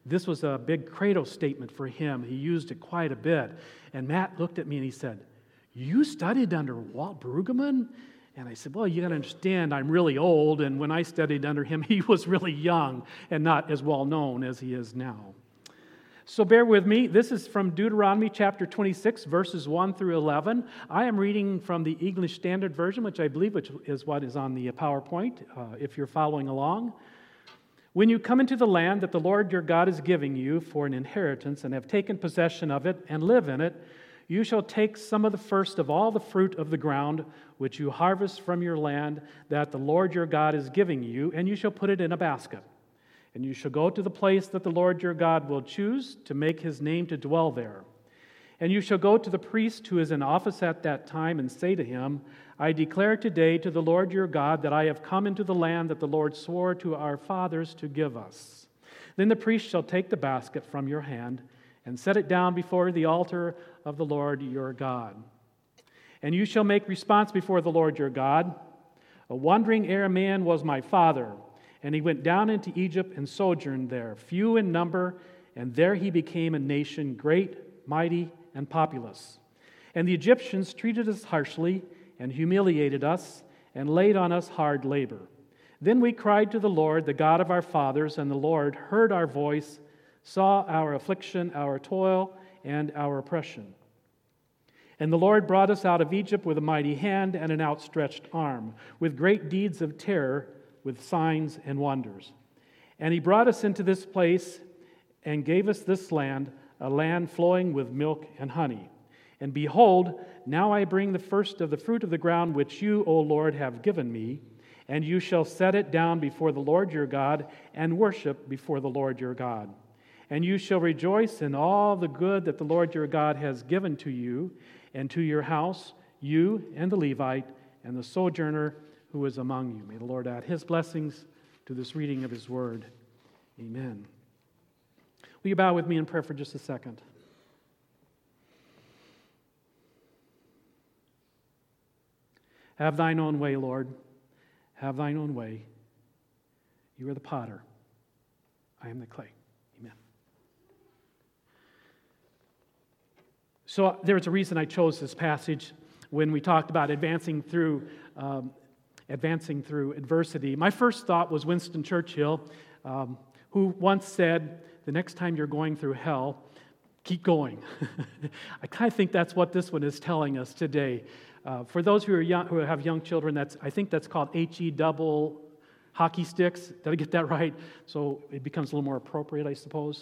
This was a big credo statement for him. He used it quite a bit. And Matt looked at me and he said, "You studied under Walt Brueggemann?" And I said, "Well, you got to understand, I'm really old, and when I studied under him, he was really young and not as well known as he is now." So bear with me. This is from Deuteronomy chapter 26, verses 1 through 11. I am reading from the English Standard Version, which I believe is what is on the PowerPoint, if you're following along. "When you come into the land that the Lord your God is giving you for an inheritance and have taken possession of it and live in it, you shall take some of the first of all the fruit of the ground which you harvest from your land that the Lord your God is giving you, and you shall put it in a basket. And you shall go to the place that the Lord your God will choose to make his name to dwell there. And you shall go to the priest who is in office at that time and say to him, I declare today to the Lord your God that I have come into the land that the Lord swore to our fathers to give us. Then the priest shall take the basket from your hand and set it down before the altar of the Lord your God. And you shall make response before the Lord your God, a wandering Aramean was my father, and he went down into Egypt and sojourned there, few in number, and there he became a nation great, mighty, and populous. And the Egyptians treated us harshly and humiliated us and laid on us hard labor. Then we cried to the Lord, the God of our fathers, and the Lord heard our voice, saw our affliction, our toil, and our oppression. And the Lord brought us out of Egypt with a mighty hand and an outstretched arm, with great deeds of terror, with signs and wonders. And he brought us into this place and gave us this land, a land flowing with milk and honey. And behold, now I bring the first of the fruit of the ground which you, O Lord, have given me, and you shall set it down before the Lord your God and worship before the Lord your God. And you shall rejoice in all the good that the Lord your God has given to you and to your house, you and the Levite and the sojourner who is among you. May the Lord add his blessings to this reading of his word. Amen. Will you bow with me in prayer for just a second? Have thine own way, Lord. Have thine own way. You are the potter. I am the clay. Amen. So there's a reason I chose this passage when we talked about advancing through adversity. My first thought was Winston Churchill, who once said, the next time you're going through hell, keep going. I kind of think that's what this one is telling us today. For those who are young, who have young children, I think that's called HE double hockey sticks. Did I get that right? So it becomes a little more appropriate, I suppose.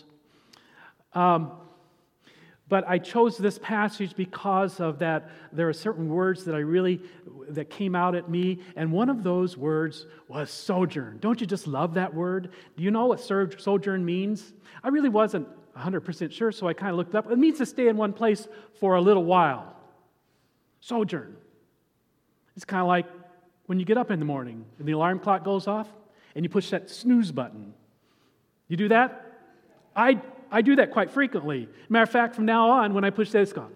But I chose this passage because of that. There are certain words that came out at me, and one of those words was sojourn. Don't you just love that word? Do you know what sojourn means? I really wasn't 100% sure, so I kind of looked it up. It means to stay in one place for a little while. Sojourn. It's kind of like when you get up in the morning and the alarm clock goes off and you push that snooze button. You do that? I do that quite frequently. Matter of fact, from now on, when I push that, it's gone.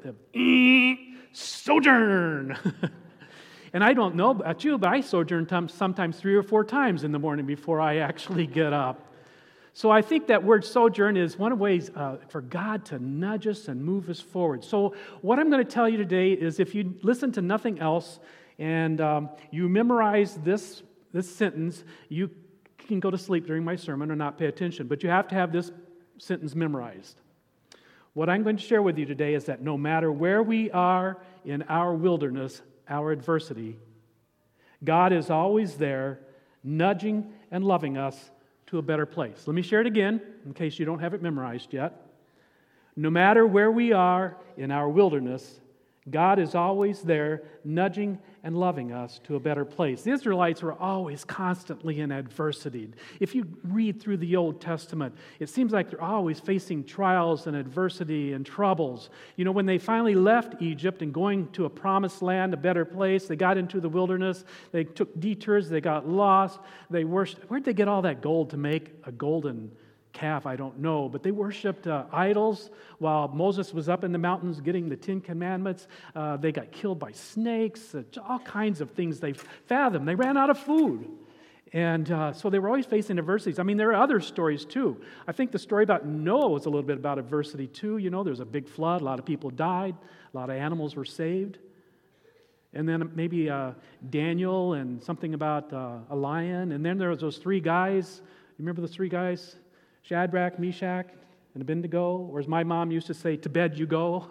Sojourn. And I don't know about you, but I sojourn sometimes 3 or 4 times in the morning before I actually get up. So I think that word sojourn is one of the ways for God to nudge us and move us forward. So what I'm going to tell you today is if you listen to nothing else and you memorize this sentence, you can go to sleep during my sermon or not pay attention, but you have to have this sentence memorized. What I'm going to share with you today is that no matter where we are in our wilderness, our adversity, God is always there, nudging and loving us to a better place. Let me share it again, in case you don't have it memorized yet. No matter where we are in our wilderness, God is always there, nudging and loving us to a better place. The Israelites were always constantly in adversity. If you read through the Old Testament, it seems like they're always facing trials and adversity and troubles. You know, when they finally left Egypt and going to a promised land, a better place, they got into the wilderness, they took detours, they got lost, they worshiped. Where'd they get all that gold to make a golden calf? I don't know, but they worshipped idols while Moses was up in the mountains getting the 10 Commandments. They got killed by snakes, all kinds of things they fathomed. They ran out of food. And so they were always facing adversities. I mean, there are other stories too. I think the story about Noah was a little bit about adversity too. You know, there was a big flood, a lot of people died, a lot of animals were saved. And then maybe Daniel and something about a lion. And then there was those three guys. You remember the three guys? Shadrach, Meshach, and Abednego. Or as my mom used to say, to bed you go.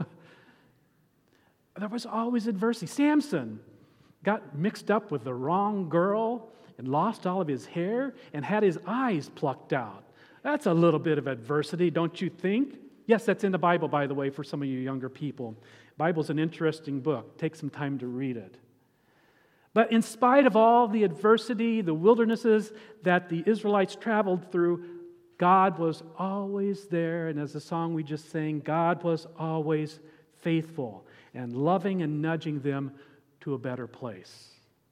There was always adversity. Samson got mixed up with the wrong girl and lost all of his hair and had his eyes plucked out. That's a little bit of adversity, don't you think? Yes, that's in the Bible, by the way, for some of you younger people. The Bible's an interesting book. Take some time to read it. But in spite of all the adversity, the wildernesses that the Israelites traveled through, God was always there. And as the song we just sang, God was always faithful and loving and nudging them to a better place.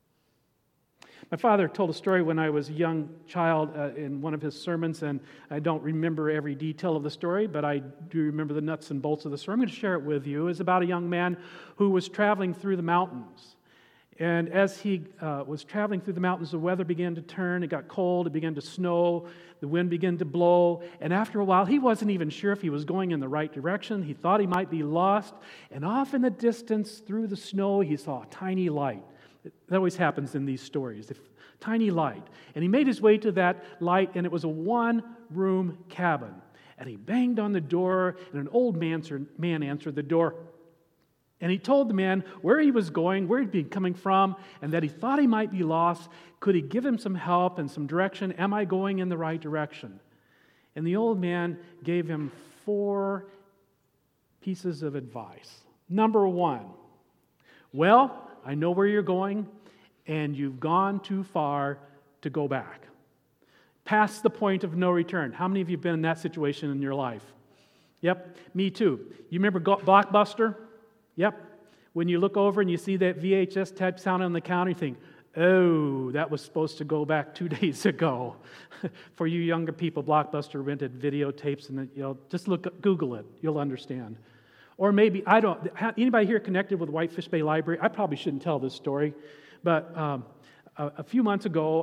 My father told a story when I was a young child in one of his sermons, and I don't remember every detail of the story, but I do remember the nuts and bolts of the story. I'm going to share it with you. It's about a young man who was traveling through the mountains. And as he was traveling through the mountains, the weather began to turn. It got cold. It began to snow. The wind began to blow. And after a while, he wasn't even sure if he was going in the right direction. He thought he might be lost. And off in the distance, through the snow, he saw a tiny light. That always happens in these stories, a tiny light. And he made his way to that light, and it was a one-room cabin. And he banged on the door, and an old man answered the door. And he told the man where he was going, where he'd been coming from, and that he thought he might be lost. Could he give him some help and some direction? Am I going in the right direction? And the old man gave him 4 pieces of advice. Number 1, well, I know where you're going, and you've gone too far to go back. Past the point of no return. How many of you have been in that situation in your life? Yep, me too. You remember Blockbuster? Yep. When you look over and you see that VHS type sound on the counter, you think, oh, that was supposed to go back 2 days ago. For you younger people, Blockbuster rented videotapes, and just Google it. You'll understand. Or maybe, anybody here connected with Whitefish Bay Library? I probably shouldn't tell this story, but a few months ago,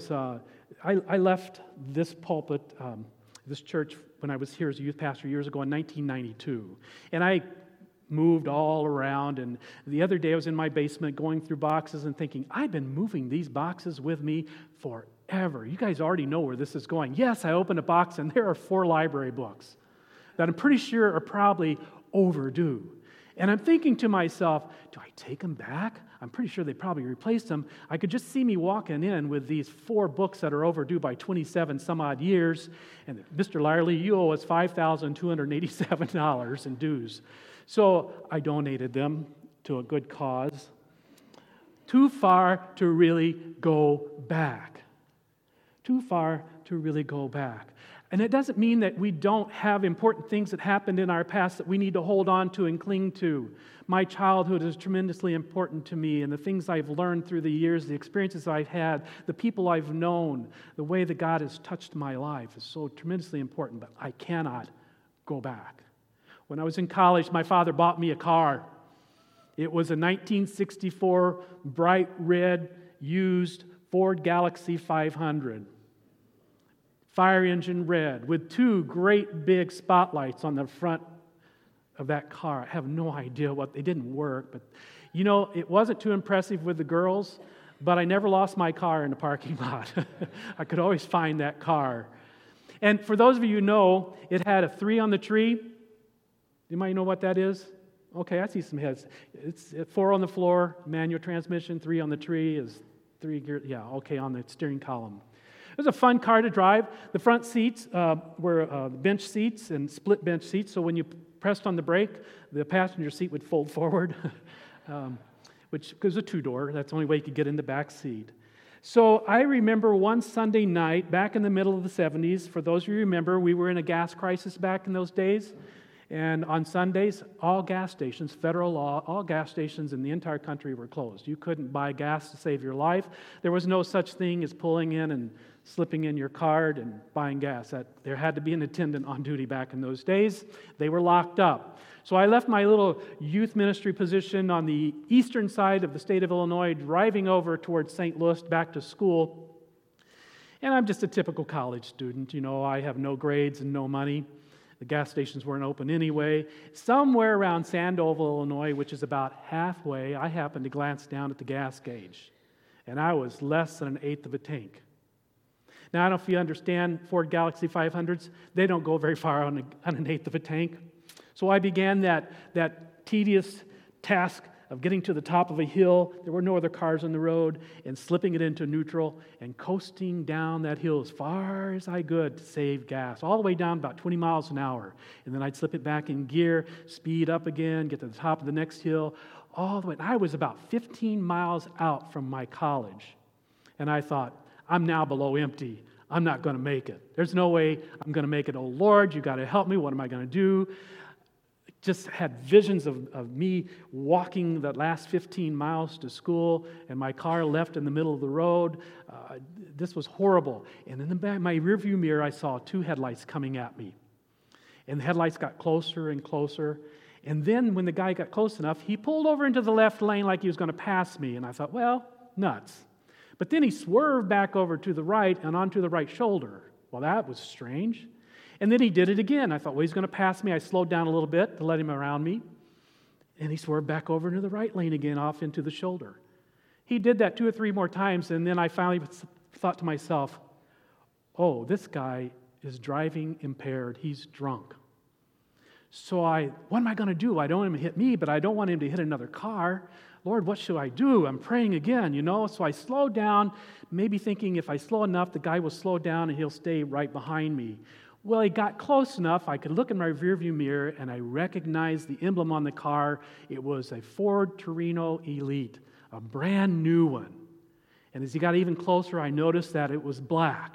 I left this pulpit, this church, when I was here as a youth pastor years ago in 1992. And I moved all around, and the other day I was in my basement going through boxes and thinking, I've been moving these boxes with me forever. You guys already know where this is going. Yes, I opened a box, and there are 4 library books that I'm pretty sure are probably overdue. And I'm thinking to myself, do I take them back? I'm pretty sure they probably replaced them. I could just see me walking in with these 4 books that are overdue by 27 some odd years. And Mr. Lyerly, you owe us $5,287 in dues. So I donated them to a good cause. Too far to really go back. Too far to really go back. And it doesn't mean that we don't have important things that happened in our past that we need to hold on to and cling to. My childhood is tremendously important to me, and the things I've learned through the years, the experiences I've had, the people I've known, the way that God has touched my life is so tremendously important, but I cannot go back. When I was in college, my father bought me a car. It was a 1964 bright red used Ford Galaxie 500. Fire engine red with 2 great big spotlights on the front of that car. I have no idea they didn't work, but it wasn't too impressive with the girls, but I never lost my car in the parking lot. I could always find that car. And for those of you who know, it had a 3 on the tree. You might know what that is? Okay, I see some heads. It's 4 on the floor, manual transmission, 3 on the tree is 3 gear. Yeah, okay, on the steering column. It was a fun car to drive. The front seats were bench seats and split bench seats, so when you pressed on the brake, the passenger seat would fold forward, which was a 2-door. That's the only way you could get in the back seat. So I remember one Sunday night back in the middle of the 70s. For those of you who remember, we were in a gas crisis back in those days. And on Sundays, all gas stations, federal law, all gas stations in the entire country were closed. You couldn't buy gas to save your life. There was no such thing as pulling in and slipping in your card and buying gas. There had to be an attendant on duty back in those days. They were locked up. So I left my little youth ministry position on the eastern side of the state of Illinois, driving over towards St. Louis back to school. And I'm just a typical college student. I have no grades and no money. The gas stations weren't open anyway. Somewhere around Sandoval, Illinois, which is about halfway, I happened to glance down at the gas gauge, and I was less than an eighth of a tank. Now, I don't know if you understand Ford Galaxy 500s. They don't go very far on an eighth of a tank. So I began that tedious task of getting to the top of a hill. There were no other cars on the road, and slipping it into neutral and coasting down that hill as far as I could to save gas, all the way down about 20 miles an hour. And then I'd slip it back in gear, speed up again, get to the top of the next hill, all the way. I was about 15 miles out from my college, and I thought, I'm now below empty. I'm not going to make it. There's no way I'm going to make it. Oh, Lord, you got to help me. What am I going to do? Just had visions of me walking the last 15 miles to school and my car left in the middle of the road. This was horrible. And in the back, my rearview mirror, I saw two headlights coming at me. And the headlights got closer and closer. And then when the guy got close enough, he pulled over into the left lane like he was going to pass me. And I thought, well, nuts. But then he swerved back over to the right and onto the right shoulder. Well, that was strange. And then he did it again. I thought, well, he's going to pass me. I slowed down a little bit to let him around me. And he swerved back over into the right lane again, off into the shoulder. He did that 2 or 3 more times, and then I finally thought to myself, oh, this guy is driving impaired. He's drunk. So what am I going to do? I don't want him to hit me, but I don't want him to hit another car. Lord, what should I do? I'm praying again, So I slowed down, maybe thinking if I slow enough, the guy will slow down and he'll stay right behind me. Well, he got close enough, I could look in my rearview mirror, and I recognized the emblem on the car. It was a Ford Torino Elite, a brand new one. And as he got even closer, I noticed that it was black.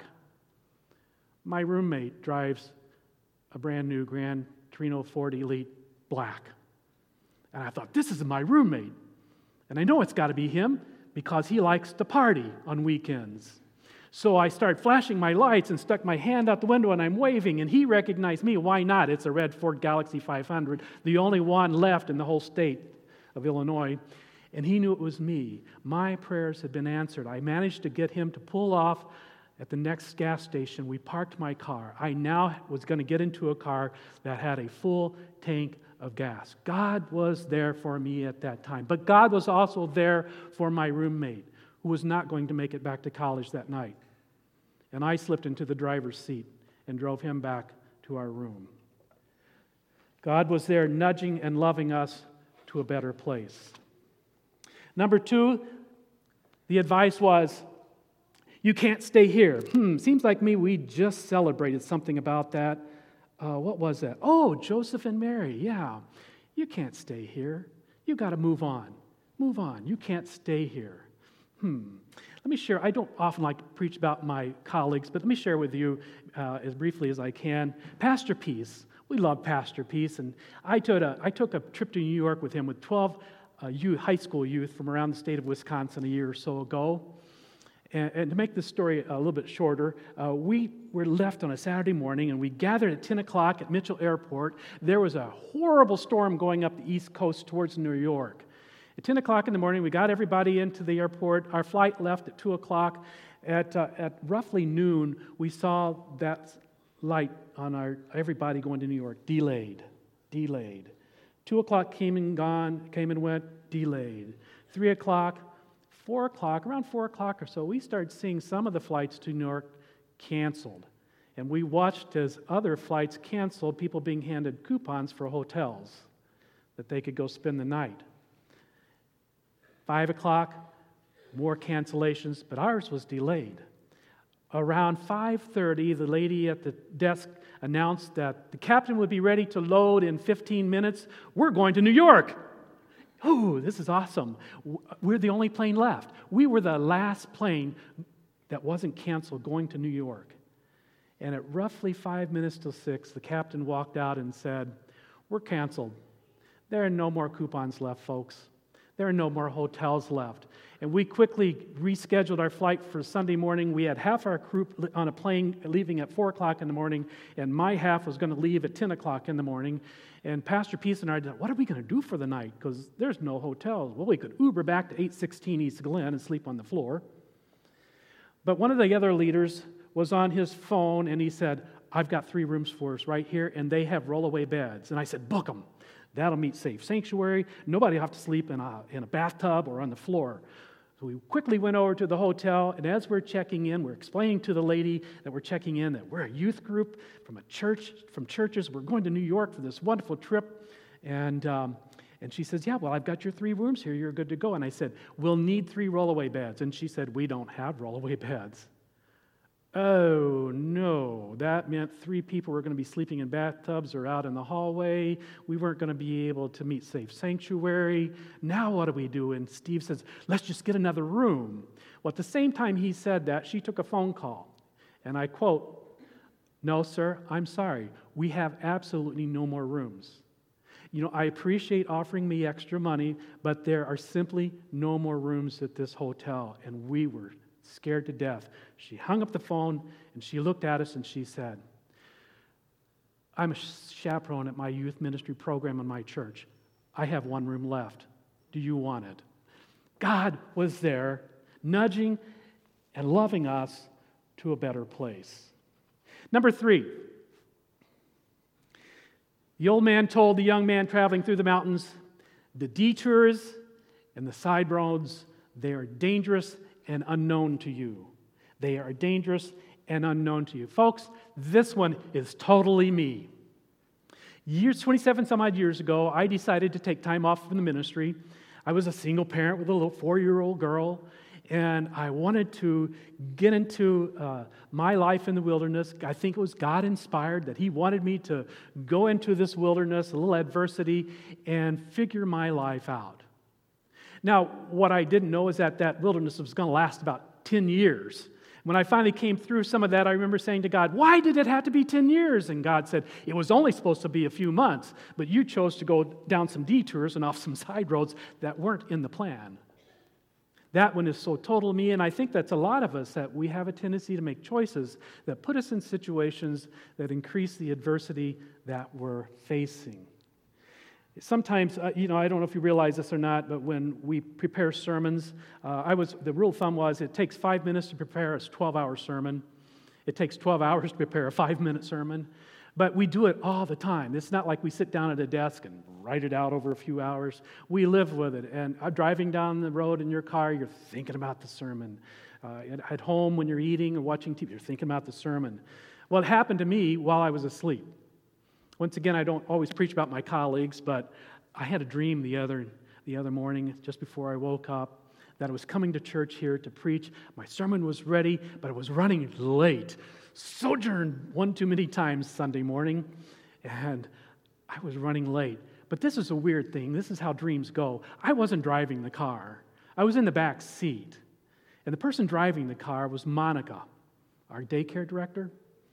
My roommate drives a brand new Gran Torino Ford Elite black. And I thought, this is my roommate. And I know it's got to be him because he likes to party on weekends. So I started flashing my lights and stuck my hand out the window and I'm waving, and he recognized me. Why not? It's a red Ford Galaxy 500, the only one left in the whole state of Illinois. And he knew it was me. My prayers had been answered. I managed to get him to pull off at the next gas station. We parked my car. I now was going to get into a car that had a full tank of gas. God was there for me at that time. But God was also there for my roommate, who was not going to make it back to college that night. And I slipped into the driver's seat and drove him back to our room. God was there nudging and loving us to a better place. Number 2, the advice was, you can't stay here. Seems like we just celebrated something about that. What was that? Oh, Joseph and Mary. Yeah, you can't stay here. You got to move on. Move on. You can't stay here. Let me share. I don't often like to preach about my colleagues, but let me share with you as briefly as I can. Pastor Peace. We love Pastor Peace, and I took a trip to New York with him with 12 high school youth from around the state of Wisconsin a year or so ago. And to make this story a little bit shorter, we were left on a Saturday morning, and we gathered at 10 o'clock at Mitchell Airport. There was a horrible storm going up the East Coast towards New York. At 10 o'clock in the morning, we got everybody into the airport. Our flight left at 2 o'clock. At roughly noon, we saw that light on everybody going to New York delayed. 2 o'clock came and went, delayed. 3 o'clock, 4 o'clock, around 4 o'clock or so, we started seeing some of the flights to New York canceled. And we watched as other flights canceled, people being handed coupons for hotels that they could go spend the night. 5 o'clock, more cancellations, but ours was delayed. Around 5:30, the lady at the desk announced that the captain would be ready to load in 15 minutes. We're going to New York. Oh, this is awesome. We're the only plane left. We were the last plane that wasn't canceled going to New York. And at roughly 5 minutes till 6, the captain walked out and said, we're canceled. There are no more coupons left, folks. There are no more hotels left. And we quickly rescheduled our flight for Sunday morning. We had half our group on a plane leaving at 4 o'clock in the morning, and my half was going to leave at 10 o'clock in the morning. And Pastor Peace and I said, what are we going to do for the night? Because there's no hotels. Well, we could Uber back to 816 East Glen and sleep on the floor. But one of the other leaders was on his phone, and he said, I've got 3 rooms for us right here, and they have rollaway beds. And I said, book them. That'll meet Safe Sanctuary. Nobody will have to sleep in a bathtub or on the floor. So we quickly went over to the hotel, and as we're checking in, we're explaining to the lady that we're checking in that we're a youth group from churches. We're going to New York for this wonderful trip. And she says, yeah, well, I've got your 3 rooms here. You're good to go. And I said, we'll need 3 rollaway beds. And she said, we don't have rollaway beds. Oh, no. That meant 3 people were going to be sleeping in bathtubs or out in the hallway. We weren't going to be able to meet Safe Sanctuary. Now what do we do? And Steve says, let's just get another room. Well, at the same time he said that, she took a phone call. And I quote, no, sir, I'm sorry. We have absolutely no more rooms. I appreciate offering me extra money, but there are simply no more rooms at this hotel. And we were scared to death. She hung up the phone, and she looked at us, and she said, I'm a chaperone at my youth ministry program in my church. I have 1 room left. Do you want it? God was there, nudging and loving us to a better place. Number 3, the old man told the young man traveling through the mountains, the detours and the side roads, they are dangerous and unknown to you. They are dangerous and unknown to you. Folks, this one is totally me. 27 some odd years ago, I decided to take time off from the ministry. I was a single parent with a little 4-year-old girl, and I wanted to get into my life in the wilderness. I think it was God-inspired that He wanted me to go into this wilderness, a little adversity, and figure my life out. Now, what I didn't know is that wilderness was going to last about 10 years. When I finally came through some of that, I remember saying to God, why did it have to be 10 years? And God said, it was only supposed to be a few months, but you chose to go down some detours and off some side roads that weren't in the plan. That one is so total me, and I think that's a lot of us, that we have a tendency to make choices that put us in situations that increase the adversity that we're facing. Sometimes, I don't know if you realize this or not, but when we prepare sermons, the rule of thumb was it takes 5 minutes to prepare a 12-hour sermon. It takes 12 hours to prepare a 5-minute sermon. But we do it all the time. It's not like we sit down at a desk and write it out over a few hours. We live with it. And driving down the road in your car, you're thinking about the sermon. At home, when you're eating or watching TV, you're thinking about the sermon. Well, it happened to me while I was asleep. Once again, I don't always preach about my colleagues, but I had a dream the other morning, just before I woke up, that I was coming to church here to preach. My sermon was ready, but it was running late. Sojourned one too many times Sunday morning, and I was running late. But this is a weird thing. This is how dreams go. I wasn't driving the car. I was in the back seat. And the person driving the car was Monica, our daycare director.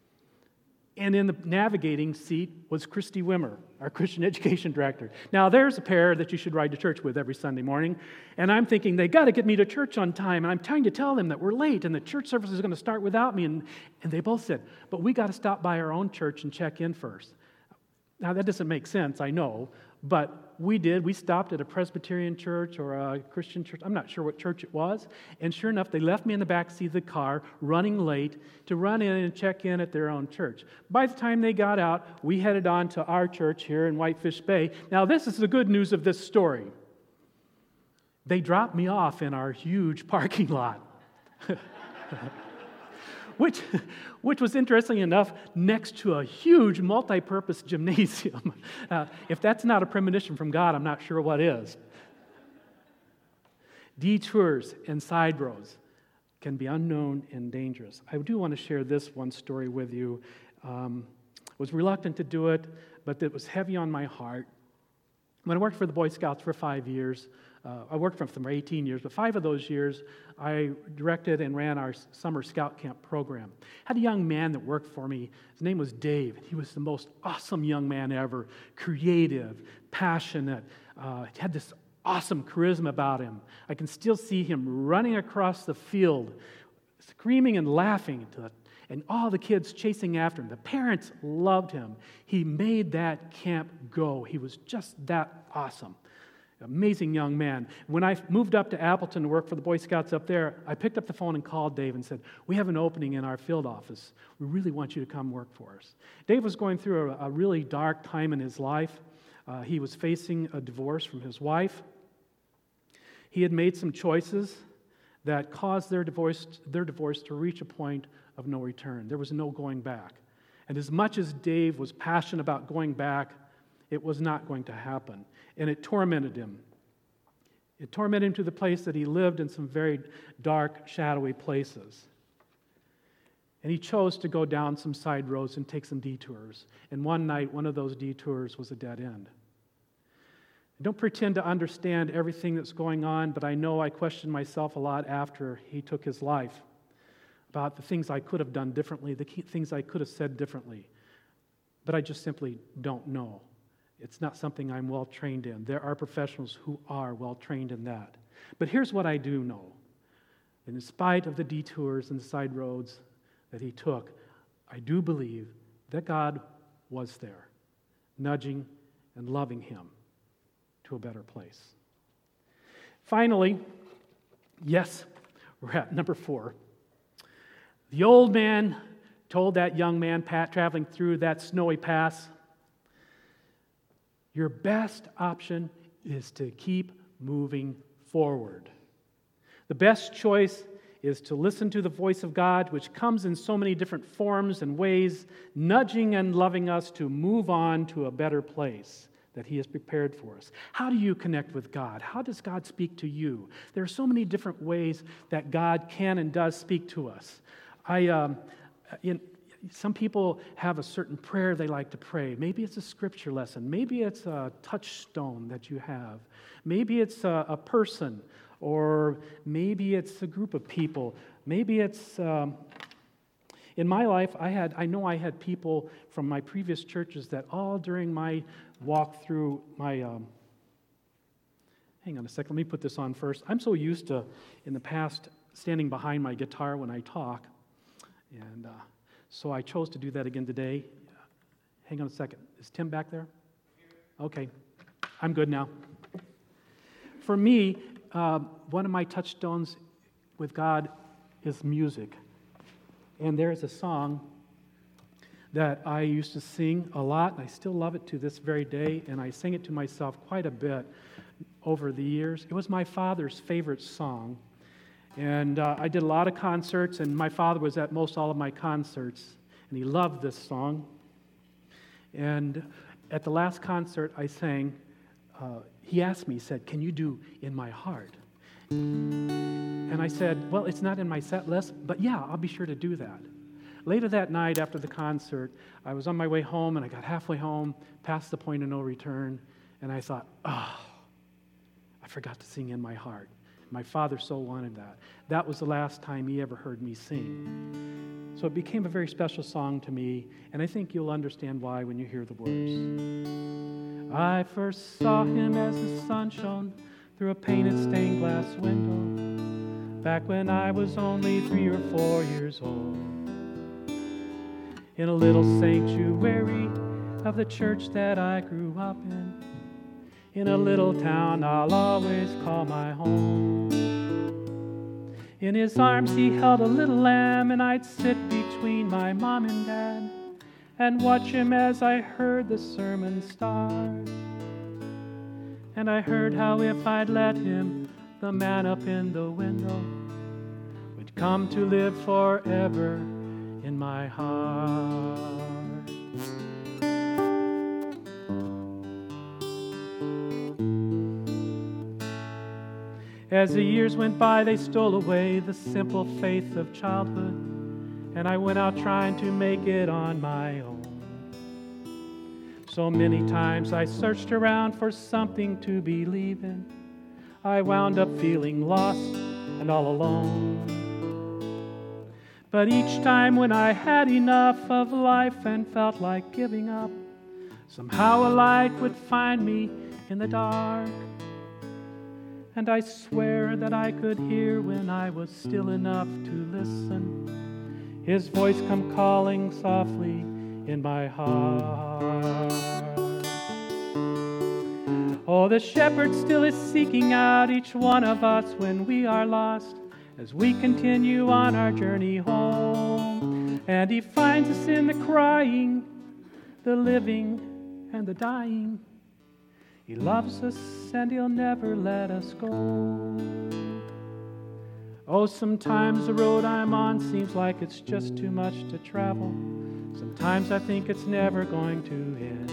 And in the navigating seat was Christy Wimmer, our Christian education director. Now, there's a pair that you should ride to church with every Sunday morning. And I'm thinking, they got to get me to church on time. And I'm trying to tell them that we're late and the church service is going to start without me. And they both said, but we got to stop by our own church and check in first. Now, that doesn't make sense, I know. But we did. We stopped at a Presbyterian church or a Christian church. I'm not sure what church it was. And sure enough, they left me in the back seat of the car, running late, to run in and check in at their own church. By the time they got out, we headed on to our church here in Whitefish Bay. Now, this is the good news of this story. They dropped me off in our huge parking lot. Which was, interesting enough, next to a huge multi-purpose gymnasium. If that's not a premonition from God, I'm not sure what is. Detours and side roads can be unknown and dangerous. I do want to share this one story with you. Was reluctant to do it, but it was heavy on my heart. When I worked for the Boy Scouts for 5 years, I worked for them for 18 years, but 5 of those years, I directed and ran our summer scout camp program. I had a young man that worked for me. His name was Dave. He was the most awesome young man ever, creative, passionate, had this awesome charisma about him. I can still see him running across the field, screaming and laughing, and all the kids chasing after him. The parents loved him. He made that camp go. He was just that awesome. Amazing young man. When I moved up to Appleton to work for the Boy Scouts up there, I picked up the phone and called Dave and said, we have an opening in our field office. We really want you to come work for us. Dave was going through a really dark time in his life. He was facing a divorce from his wife. He had made some choices that caused their divorce to reach a point of no return. There was no going back. And as much as Dave was passionate about going back, it was not going to happen. And it tormented him. It tormented him to the place that he lived in some very dark, shadowy places. And he chose to go down some side roads and take some detours. And one night, one of those detours was a dead end. I don't pretend to understand everything that's going on, but I know I questioned myself a lot after he took his life about the things I could have done differently, the things I could have said differently. But I just simply don't know. It's not something I'm well trained in. There are professionals who are well trained in that. But here's what I do know. In spite of the detours and the side roads that he took, I do believe that God was there, nudging and loving him to a better place. Finally, yes, we're at number 4. The old man told that young man, Pat, traveling through that snowy pass, your best option is to keep moving forward. The best choice is to listen to the voice of God, which comes in so many different forms and ways, nudging and loving us to move on to a better place that he has prepared for us. How do you connect with God? How does God speak to you? There are so many different ways that God can and does speak to us. Some people have a certain prayer they like to pray. Maybe it's a scripture lesson. Maybe it's a touchstone that you have. Maybe it's a person, or maybe it's a group of people. Maybe it's in my life. I know I had people from my previous churches that all during my walk through my. Hang on a second. Let me put this on first. I'm so used to in the past standing behind my guitar when I talk, and. So I chose to do that again today. Hang on a second. Is Tim back there? Okay. I'm good now. For me, one of my touchstones with God is music. And there is a song that I used to sing a lot, and I still love it to this very day, and I sing it to myself quite a bit over the years. It was my father's favorite song. And I did a lot of concerts, and my father was at most all of my concerts, and he loved this song. And at the last concert I sang, he asked me, he said, can you do In My Heart? And I said, well, it's not in my set list, but yeah, I'll be sure to do that. Later that night after the concert, I was on my way home, and I got halfway home, past the point of no return, and I thought, I forgot to sing In My Heart. My father so wanted that. That was the last time he ever heard me sing. So it became a very special song to me, and I think you'll understand why when you hear the words. I first saw him as the sun shone through a painted stained glass window, back when I was only 3 or 4 years old, in a little sanctuary of the church that I grew up in a little town I'll always call my home. In his arms he held a little lamb, and I'd sit between my mom and dad and watch him as I heard the sermon start. And I heard how if I'd let him, the man up in the window would come to live forever in my heart. As the years went by, they stole away the simple faith of childhood, and I went out trying to make it on my own. So many times I searched around for something to believe in. I wound up feeling lost and all alone. But each time when I had enough of life and felt like giving up, somehow a light would find me in the dark. And I swear that I could hear when I was still enough to listen, his voice come calling softly in my heart. Oh, the shepherd still is seeking out each one of us when we are lost, as we continue on our journey home. And he finds us in the crying, the living, and the dying. He loves us and he'll never let us go. Oh, sometimes the road I'm on seems like it's just too much to travel. Sometimes I think it's never going to end.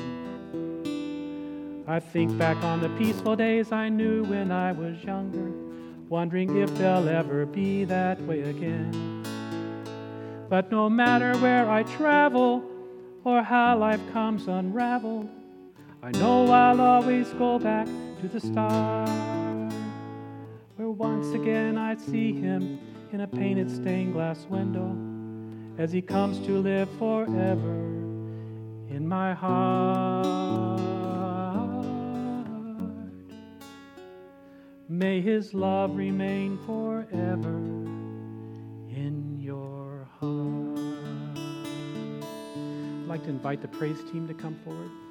I think back on the peaceful days I knew when I was younger, wondering if they'll ever be that way again. But no matter where I travel or how life comes unraveled, I know I'll always go back to the start, where once again I'd see him in a painted stained glass window as he comes to live forever in my heart. May his love remain forever in your heart. I'd like to invite the praise team to come forward.